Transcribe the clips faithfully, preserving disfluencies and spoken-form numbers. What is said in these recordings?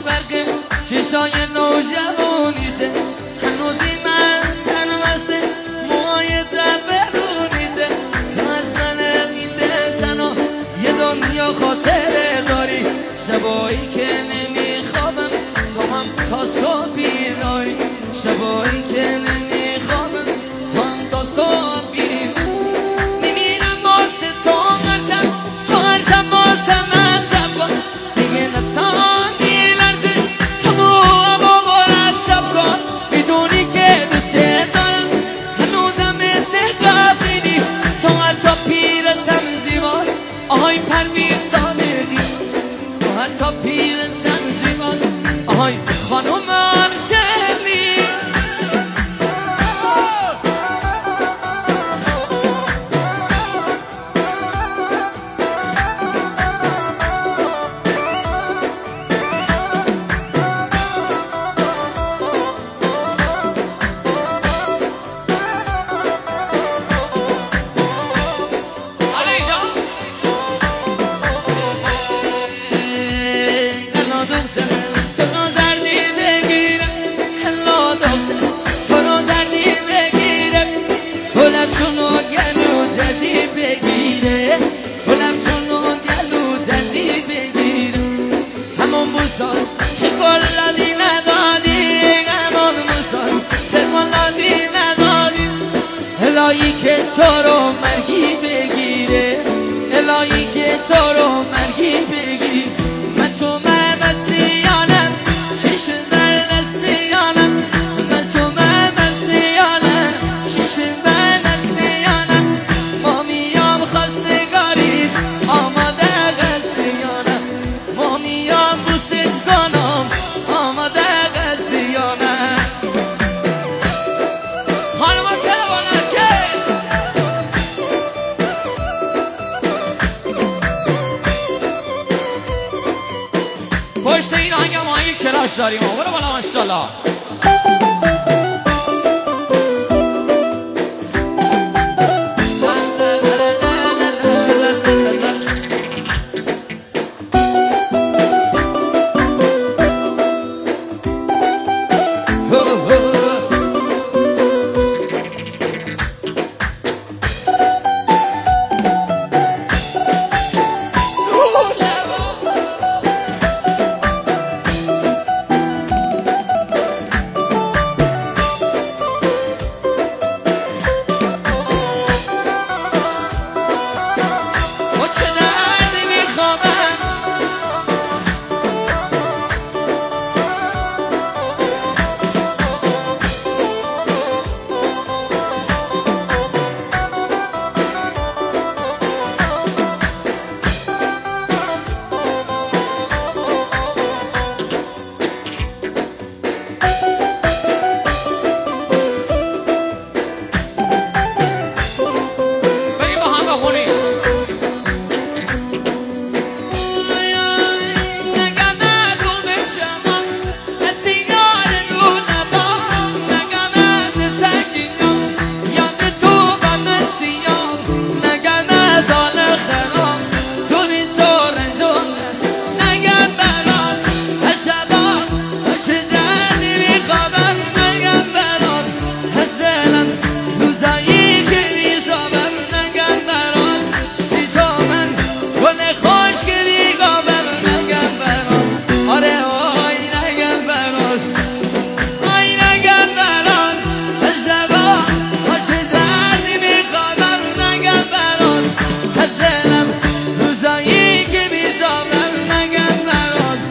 برقه چشای نوجوانیده هنوز این من سرمسته موهای دبرونیده تو از من اینده تنها یه دنیا خاطره داری شبایی که نمیخوابم تو هم تا صبح بیداری شبایی که نمیخوابم تو هم تا صبح بیداری میمیرم واسه تو هرچم تو هرچم واسه من زب کن دیگه نسانی لرزه تو موامو مرتب کن میدونی که دوست دارم هنوزم مثل قبلی تو حتی پیرتم زیباست آهای پرویزانگی تو حتی پیرتم زیباست آهای خانوم ارشمی الهی که تو رو مرگی بگیره الهی که تو رو مرگی بگیره مسومه مسیانم شیش در نسیانم مسومه مسیانم شیش در نسیانم ما میام خواستگاریت آماده قصیانم ما میام بوست کنم آماده قصیانم پشت این آهنگ ما یک کلاش داریم برو بالا ماشاءالله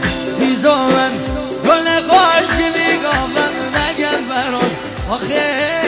آخه